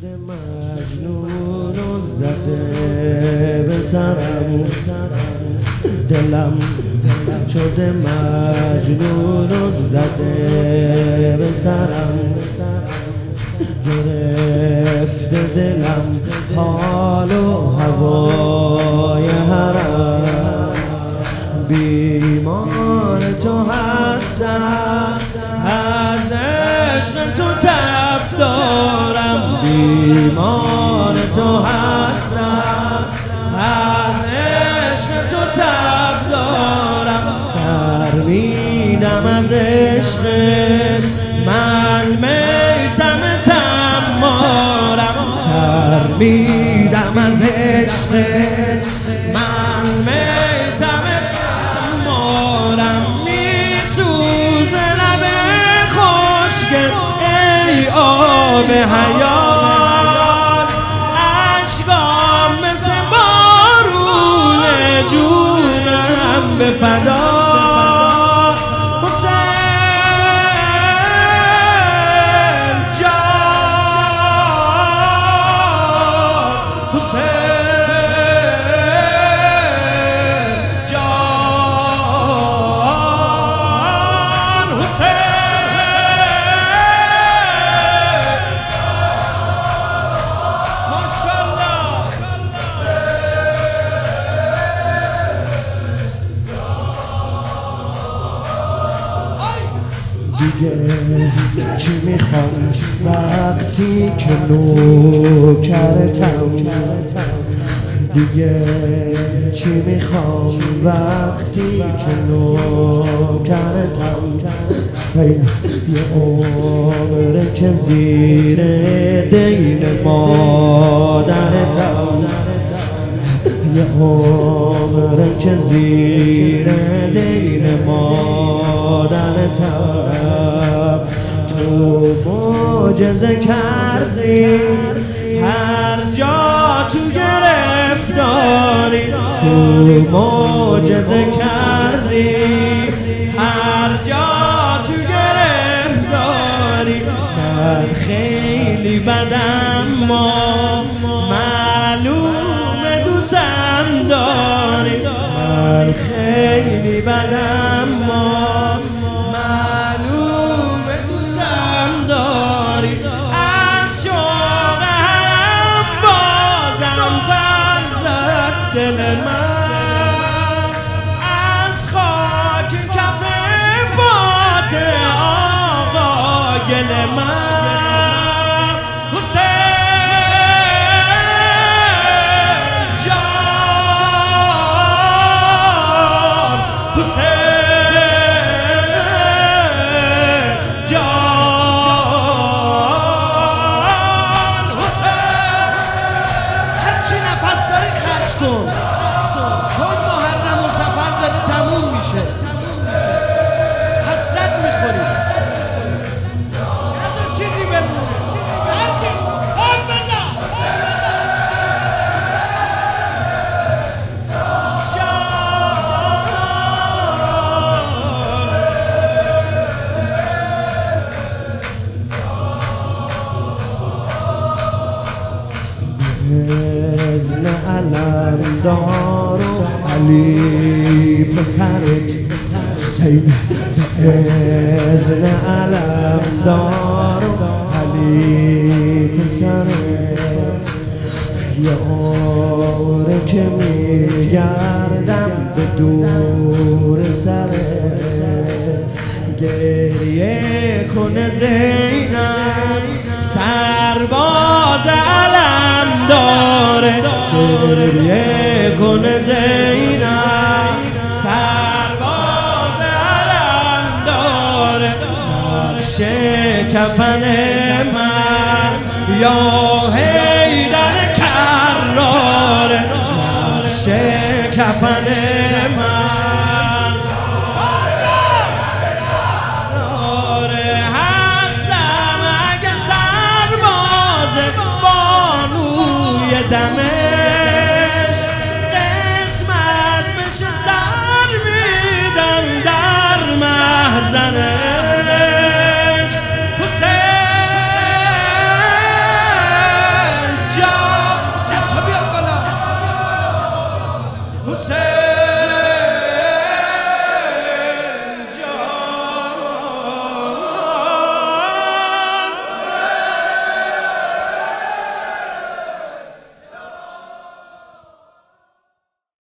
شده مجنون و زده به سرم، دلم شده مجنون و زده به سرم، گرفته دلم حال و هوای حرم، بیمار تو هستم از عشق تو تب دارم، بیمار تو هستم از عشق تو تب دارم، سر میدم از عشق من میثم تمارم، سر میدم از عشق من میثم تمارم، میسوزه لب خشک ای آب حیات، اشکام مثل بارون جونم به فدا، دیگه چی میخوام وقتی که نوکرتم، دیگه چی میخوام وقتی که نوکرتم، یه عمره که زیر دین مادرتم، یه عمره که زیر دین مادرتم، تو معجزه کردی هر جا تو گرفتاری، تو معجزه کردی هر جا تو گرفتاری، من خیلی بدم ما معلومه دوستم داری، من خیلی بدم ما معلومه دوستم داری، از شوقم بازم برزد دل من، از خاک کف باد آقا گل من، حسین جان، حسین جان، حسین هرچی نفس داری خرج کن، چون محرم و سفر داره تموم میشه، حسرت میخوری، از چیزی بمونه، آن بزن بزن علمدار و علی پسرت، حسین بزن علمدار و علی پسرت، یه عمره که میگردم به دور سرت، گریه کنه زینب سرباز علم داره، گریه کنه زینب سرباز علم داره، نقش کفن من یا حیدر کراره، نقش کفن من